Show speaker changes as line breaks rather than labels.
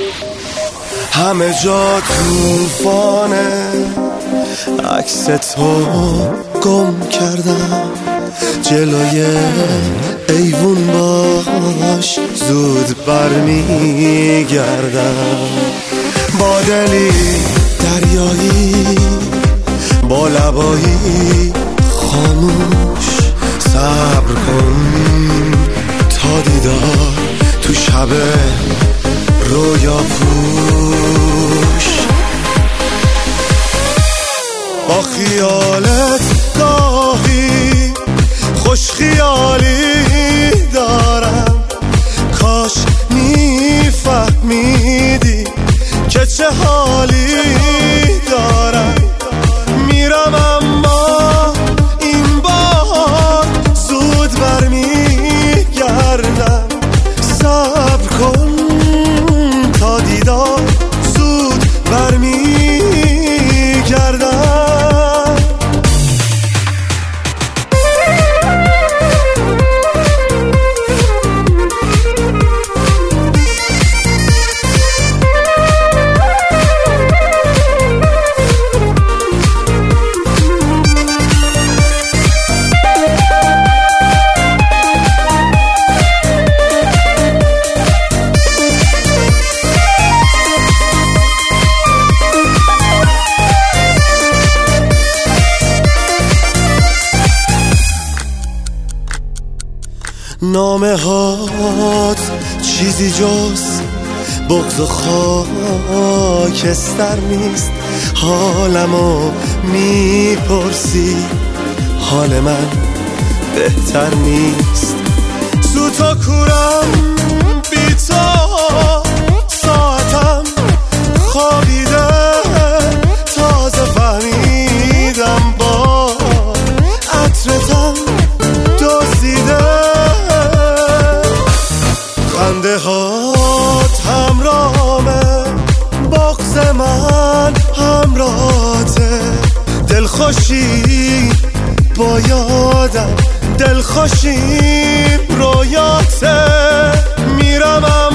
همه جا توفانه، عکس تو گم کردم، جلوی ایوون باش زود برمیگردم. با دلی دریایی، با لبایی خاموش، صبر کن تا دیدار تو شب رویا پوش. با خیالت گاهی خوش خیالی دارم، کاش میفهمیدی که چه حالی دارم. میرم اما این بار زود برمیگردم، صبر کن تا دیدار زود برمیگردم. نامه هات چیزی جز بغض و خاکستر نیست. حالمو میپرسی، حال من بهتر نیست. سوتا کورم بی تو، ساعتم خوابیده، تازه فهمیدم با عطرتم دزدیده. خنده هات همراهمه، بغض من همراهته، دلخوشی با یادم، دلخوشی رویاته. میرم